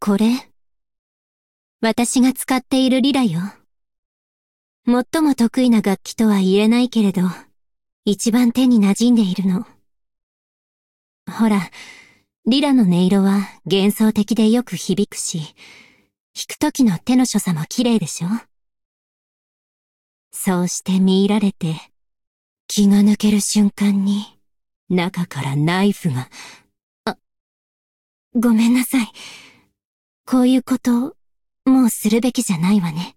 これ、私が使っているリラよ。最も得意な楽器とは言えないけれど、一番手に馴染んでいるの。ほら、リラの音色は幻想的でよく響くし、弾く時の手の所作も綺麗でしょ？そうして見入られて、気が抜ける瞬間に、中からナイフが、ごめんなさい。こういうこと、もうするべきじゃないわね。